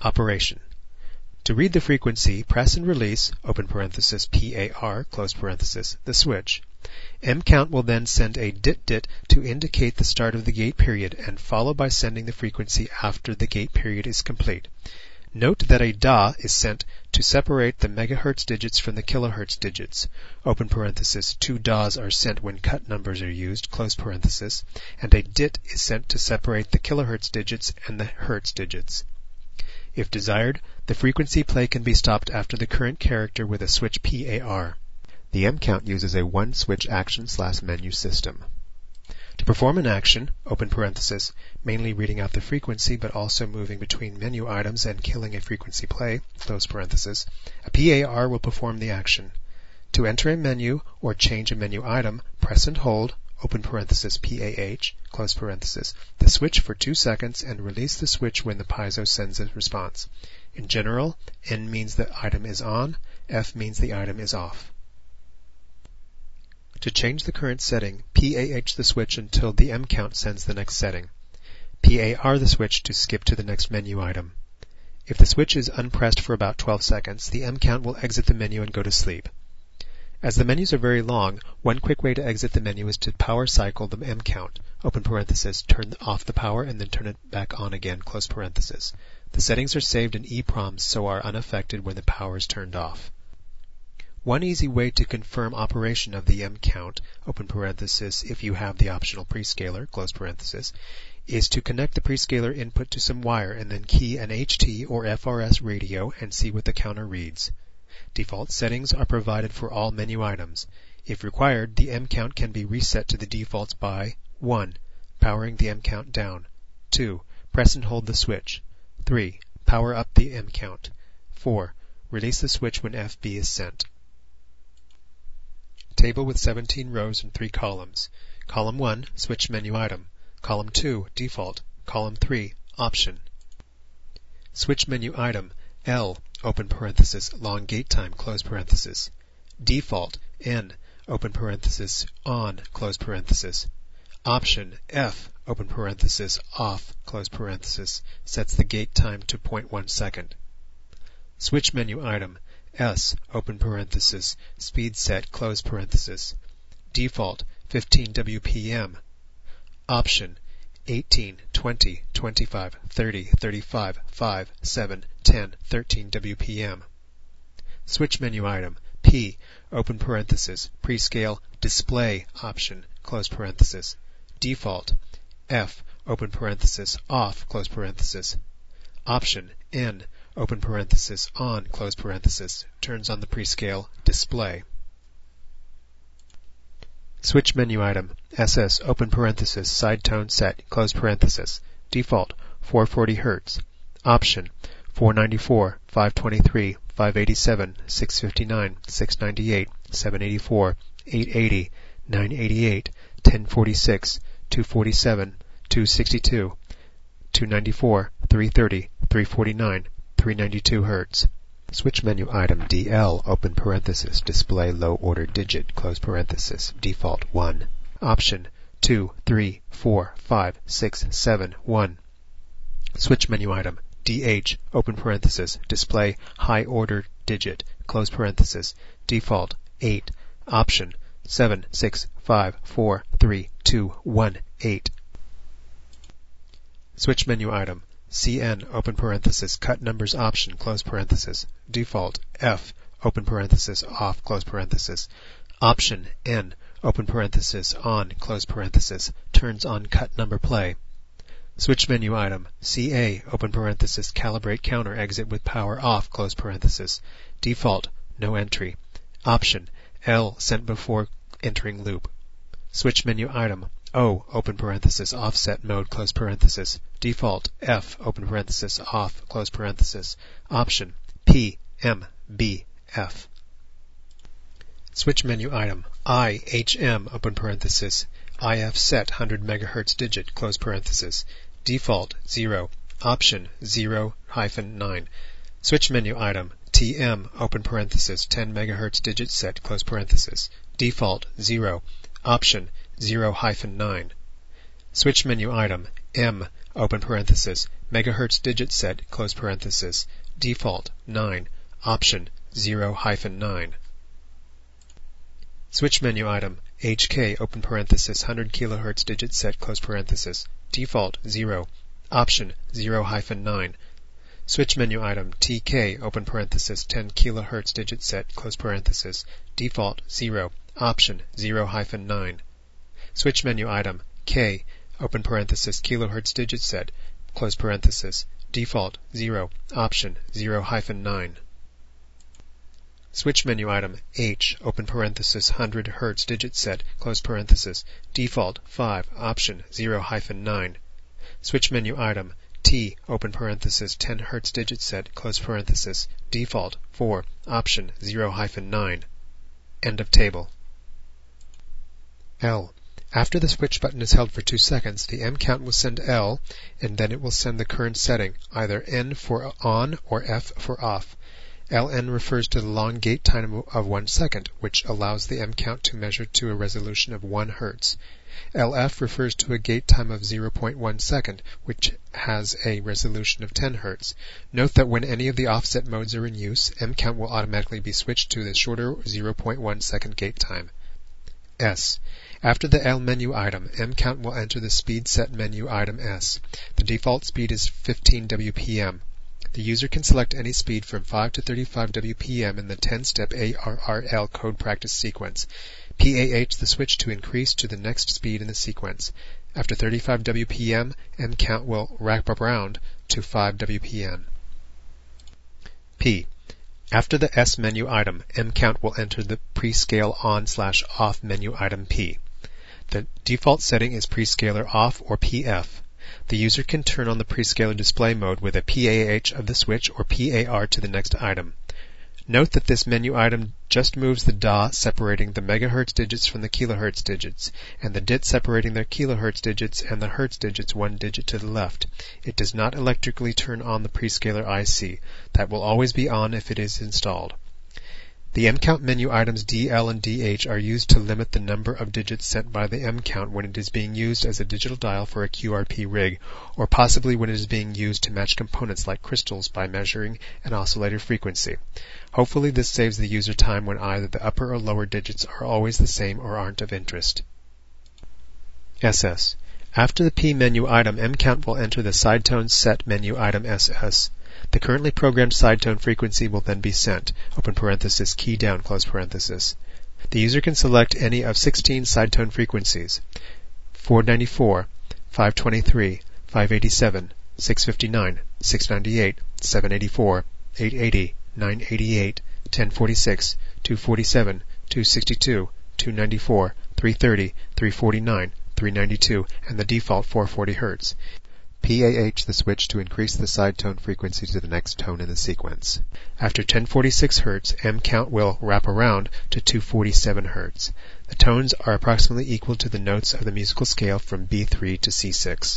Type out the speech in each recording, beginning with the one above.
Operation. To read the frequency, press and release (open parenthesis PAR, close parenthesis) the switch. mCount will then send a dit to indicate the start of the gate period and follow by sending the frequency after the gate period is complete. Note that a DA is sent to separate the megahertz digits from the kilohertz digits. Open parenthesis, 2 DAs are sent when cut numbers are used, close parenthesis, and a DIT is sent to separate the kilohertz digits and the hertz digits. If desired, the frequency play can be stopped after the current character with a switch PAR. The mCount uses a one-switch action/menu system. To perform an action, open parenthesis, mainly reading out the frequency but also moving between menu items and killing a frequency play, close parenthesis, a PAR will perform the action. To enter a menu or change a menu item, press and hold, open parenthesis PAH, close parenthesis, the switch for 2 seconds and release the switch when the piezo sends a response. In general, N means the item is on, F means the item is off. To change the current setting, PAH the switch until the mCount sends the next setting. PAR the switch to skip to the next menu item. If the switch is unpressed for about 12 seconds, the mCount will exit the menu and go to sleep. As the menus are very long, one quick way to exit the menu is to power cycle the mCount, open parenthesis, turn off the power and then turn it back on again, close parenthesis. The settings are saved in EPROMs so are unaffected when the power is turned off. One easy way to confirm operation of the mCount, open parenthesis, if you have the optional prescaler, close parenthesis, is to connect the prescaler input to some wire and then key an HT or FRS radio and see what the counter reads. Default settings are provided for all menu items. If required, the mCount can be reset to the defaults by 1. Powering the mCount down. 2. Press and hold the switch. 3. Power up the mCount. 4. Release the switch when FB is sent. Table with 17 rows and 3 columns. Column 1, switch menu item. Column 2, default. Column 3, option. Switch menu item, L, open parenthesis, long gate time, close parenthesis. Default, N, open parenthesis, on, close parenthesis. Option, F, open parenthesis, off, close parenthesis, sets the gate time to 0.1 second. Switch menu item, S, open parenthesis, speed set, close parenthesis. Default, 15 WPM. Option, 18, 20, 25, 30, 35, 5, 7, 10, 13 WPM. Switch menu item, P, open parenthesis, prescale, display, option, close parenthesis. Default, F, open parenthesis, off, close parenthesis. Option, N, open parenthesis, on, close parenthesis, turns on the prescale, display. Switch menu item, SS, open parenthesis, side tone set, close parenthesis. Default, 440 Hz. Option, 494, 523, 587, 659, 698, 784, 880, 988, 1046, 247, 262, 294, 330, 349, 392 Hz. Switch menu item DL, open parenthesis, display low order digit, close parenthesis, default 1. Option 2, 3, 4, 5, 6, 7, 1. Switch menu item DH, open parenthesis, display high order digit, close parenthesis, default 8. Option 7, 6, 5, 4, 3, 2, 1, 8. Switch menu item CN, open parenthesis, cut numbers option, close parenthesis, default, F, open parenthesis, off, close parenthesis, option, N, open parenthesis, on, close parenthesis, turns on cut number play. Switch menu item, CA, open parenthesis, calibrate counter exit with power off, close parenthesis, default, no entry, option, L, sent before entering loop. Switch menu item, O, open parenthesis, offset mode, close parenthesis, default, F, open parenthesis, off, close parenthesis, option, P, M, B, F. Switch menu item, I, HM, open parenthesis, IF set 100 MHz digit, close parenthesis, default, 0, option, 0-9. Switch menu item, TM, open parenthesis, 10 MHz digit set, close parenthesis, default, 0, option, 0-9. Switch menu item, M, open parenthesis, megahertz digit set, close parenthesis, default 9, option 0-9. Switch menu item HK, open parenthesis, 100 kilohertz digit set, close parenthesis, default 0, option 0-9. Switch menu item TK, open parenthesis, 10 kilohertz digit set, close parenthesis, default 0, option 0-9. Switch menu item K, open parenthesis, kilohertz digit set, close parenthesis, default 0, option 0-9. Switch menu item H, open parenthesis, 100 Hz digit set, close parenthesis, default 5, option 0-9. Switch menu item T, open parenthesis, 10 Hz digit set, close parenthesis, default 4, option 0-9. End of table. L. After the switch button is held for 2 seconds, the M count will send L, and then it will send the current setting, either N for on or F for off. Ln refers to the long gate time of 1 second, which allows the M count to measure to a resolution of 1 Hz. LF refers to a gate time of 0.1 second, which has a resolution of 10 Hz. Note that when any of the offset modes are in use, M count will automatically be switched to the shorter 0.1 second gate time. S. After the L menu item, M count will enter the speed set menu item S. The default speed is 15 WPM. The user can select any speed from 5 to 35 WPM in the 10-step ARRL code practice sequence. PAH the switch to increase to the next speed in the sequence. After 35 WPM, M count will wrap around to 5 WPM. P. After the S menu item, M count will enter the prescale on/off menu item P. The default setting is prescaler off or PF. The user can turn on the prescaler display mode with a PAH of the switch or PAR to the next item. Note that this menu item just moves the DA separating the megahertz digits from the kilohertz digits, and the DIT separating the kilohertz digits and the hertz digits 1 digit to the left. It does not electrically turn on the prescaler IC. That will always be on if it is installed. The M count menu items DL and DH are used to limit the number of digits sent by the M count when it is being used as a digital dial for a QRP rig, or possibly when it is being used to match components like crystals by measuring an oscillator frequency. Hopefully this saves the user time when either the upper or lower digits are always the same or aren't of interest. SS. After the P menu item, M count will enter the sidetone set menu item SS. The currently programmed sidetone frequency will then be sent, open parenthesis, key down, close parenthesis. The user can select any of 16 sidetone frequencies: 494, 523, 587, 659, 698, 784, 880, 988, 1046, 247, 262, 294, 330, 349, 392, and the default 440 Hz. PAH the switch to increase the sidetone frequency to the next tone in the sequence. After 1046 Hz, M count will wrap around to 247 Hz. The tones are approximately equal to the notes of the musical scale from B3 to C6.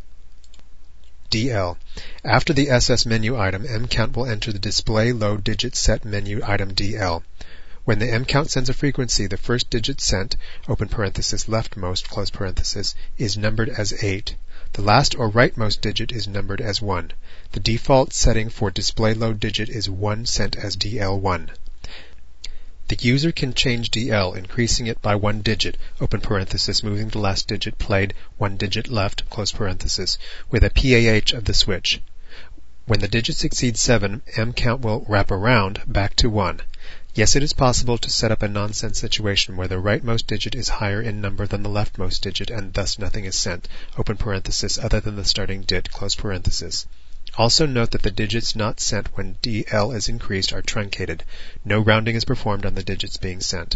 DL. After the SS menu item, M count will enter the display low digit set menu item DL. When the M count sends a frequency, the first digit sent, open parenthesis leftmost, close parenthesis, is numbered as 8. The last or rightmost digit is numbered as 1. The default setting for display load digit is 1 sent as DL1. The user can change DL, increasing it by 1 digit, open parenthesis, moving the last digit played 1 digit left, close parenthesis, with a PAH of the switch. When the digits exceed 7, M count will wrap around back to 1. Yes, it is possible to set up a nonsense situation where the rightmost digit is higher in number than the leftmost digit and thus nothing is sent, open parenthesis, other than the starting DIT, close parenthesis. Also note that the digits not sent when DL is increased are truncated. No rounding is performed on the digits being sent.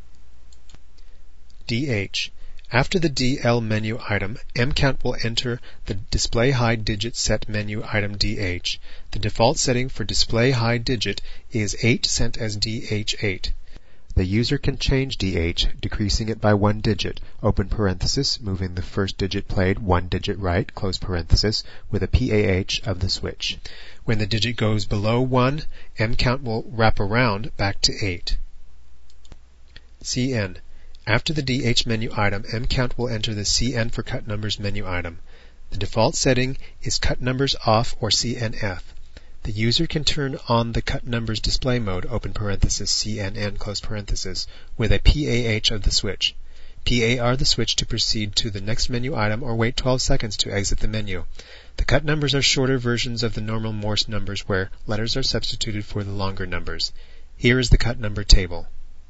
DH. After the DL menu item, M count will enter the display high digit set menu item DH. The default setting for display high digit is 8 sent as DH8. The user can change DH, decreasing it by 1 digit, open parenthesis, moving the first digit played 1 digit right, close parenthesis, with a PAH of the switch. When the digit goes below 1, M count will wrap around back to 8. CN. After the DH menu item, M count will enter the CN for cut numbers menu item. The default setting is cut numbers off or CNF. The user can turn on the cut numbers display mode, open parenthesis, CNN, close parenthesis, with a PAH of the switch. PAR the switch to proceed to the next menu item or wait 12 seconds to exit the menu. The cut numbers are shorter versions of the normal Morse numbers where letters are substituted for the longer numbers. Here is the cut number table.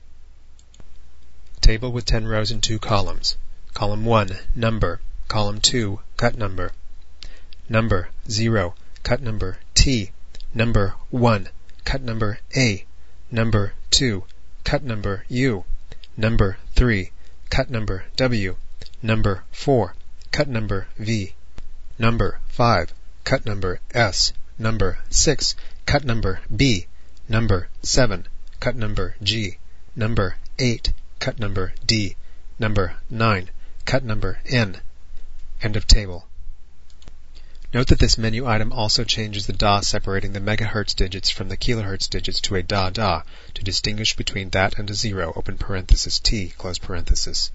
Table with 10 rows and 2 columns. Column 1, number. Column 2, cut number. Number 0, cut number T. Number 1, cut number A. Number 2, cut number U. Number 3, cut number W. Number 4, cut number V. Number 5, cut number S. Number 6, cut number B. Number 7, cut number G. Number 8, cut number D. Number 9, cut number N. End of table. Note that this menu item also changes the DA separating the megahertz digits from the kilohertz digits to a DA to distinguish between that and a 0, open parenthesis T, close parenthesis.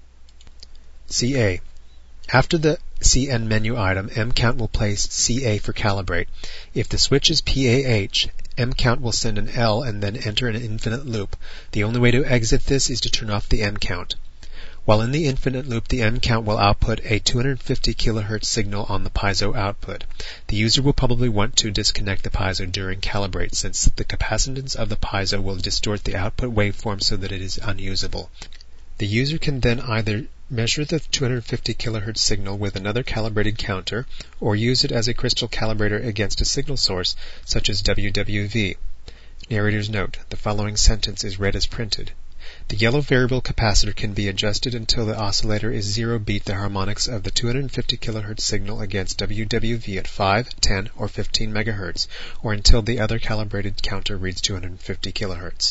CA. After the CN menu item, mcount will place CA for calibrate. If the switch is PAH, mcount will send an L and then enter an infinite loop. The only way to exit this is to turn off the mcount. While in the infinite loop, the mcount will output a 250 kHz signal on the piezo output. The user will probably want to disconnect the piezo during calibrate since the capacitance of the piezo will distort the output waveform so that it is unusable. The user can then either measure the 250 kHz signal with another calibrated counter or use it as a crystal calibrator against a signal source such as WWV. Narrator's note: the following sentence is read as printed. The yellow variable capacitor can be adjusted until the oscillator is 0 beat the harmonics of the 250 kHz signal against WWV at 5, 10, or 15 MHz, or until the other calibrated counter reads 250 kHz.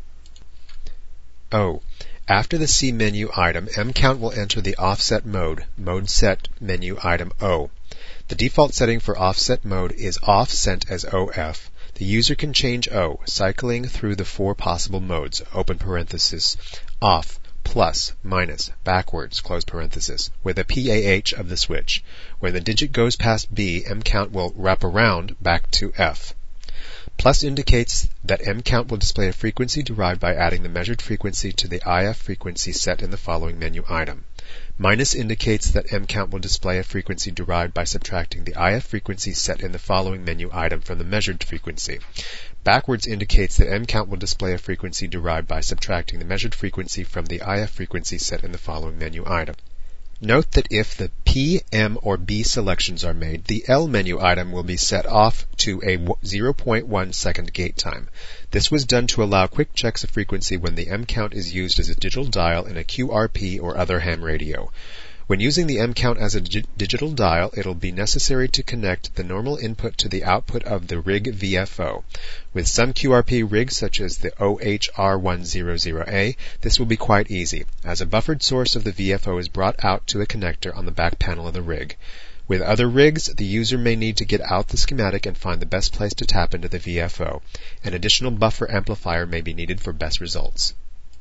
O. After the C menu item, mcount will enter the offset mode, mode set menu item O. The default setting for offset mode is off sent as OF. The user can change O, cycling through the 4 possible modes, open parenthesis, off, plus, minus, backwards, close parenthesis, with a PAH of the switch. When the digit goes past B, mcount will wrap around back to F. Plus indicates that mcount will display a frequency derived by adding the measured frequency to the IF frequency set in the following menu item. Minus indicates that mcount will display a frequency derived by subtracting the IF frequency set in the following menu item from the measured frequency. Backwards indicates that mcount will display a frequency derived by subtracting the measured frequency from the IF frequency set in the following menu item. Note that if the P, M, or B selections are made, the L menu item will be set off to a 0.1 second gate time. This was done to allow quick checks of frequency when the mcount is used as a digital dial in a QRP or other ham radio. When using the mcount as a digital dial, it will be necessary to connect the normal input to the output of the rig VFO. With some QRP rigs such as the OHR100A, this will be quite easy, as a buffered source of the VFO is brought out to a connector on the back panel of the rig. With other rigs, the user may need to get out the schematic and find the best place to tap into the VFO. An additional buffer amplifier may be needed for best results.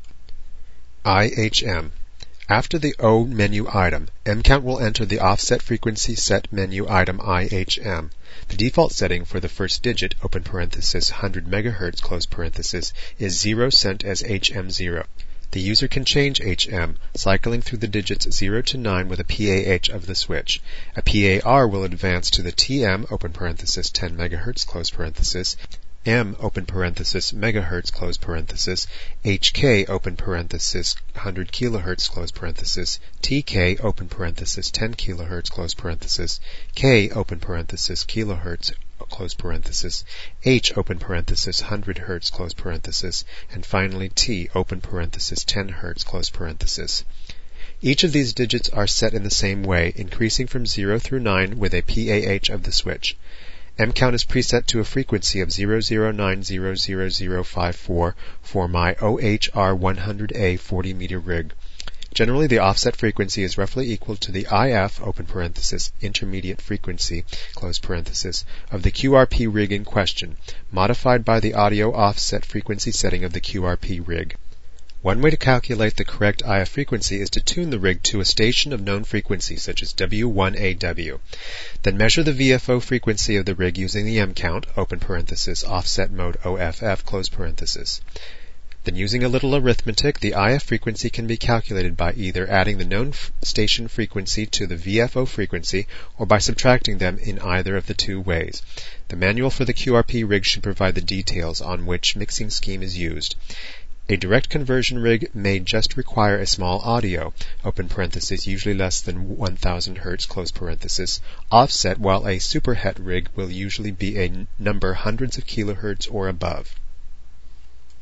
IHM. After the O menu item, mcount will enter the offset frequency set menu item IHM. The default setting for the first digit, open parenthesis, 100 MHz, close parenthesis, is 0 sent as HM0. The user can change HM, cycling through the digits 0 to 9 with a PAH of the switch. A PAR will advance to the TM, open parenthesis, 10 MHz, close parenthesis, M, open parenthesis, megahertz, close parenthesis, HK, open parenthesis, 100 kilohertz, close parenthesis, TK, open parenthesis, 10 kilohertz, close parenthesis, K, open parenthesis, kilohertz, close parenthesis, H, open parenthesis, 100 hertz, close parenthesis, and finally T, open parenthesis, 10 hertz, close parenthesis. Each of these digits are set in the same way, increasing from 0 through 9 with a PAH of the switch. Mcount is preset to a frequency of 009000054 for my OHR100A 40-meter rig. Generally, the offset frequency is roughly equal to the IF, open parenthesis, intermediate frequency, close parenthesis, of the QRP rig in question, modified by the audio offset frequency setting of the QRP rig. One way to calculate the correct IF frequency is to tune the rig to a station of known frequency, such as W1AW. Then measure the VFO frequency of the rig using the M count, open parenthesis, offset mode OFF, close parenthesis. Then using a little arithmetic, the IF frequency can be calculated by either adding the known station frequency to the VFO frequency or by subtracting them in either of the two ways. The manual for the QRP rig should provide the details on which mixing scheme is used. A direct conversion rig may just require a small audio, open parenthesis, usually less than 1000 Hz, close parenthesis, offset, while a superhet rig will usually be a number hundreds of kilohertz or above.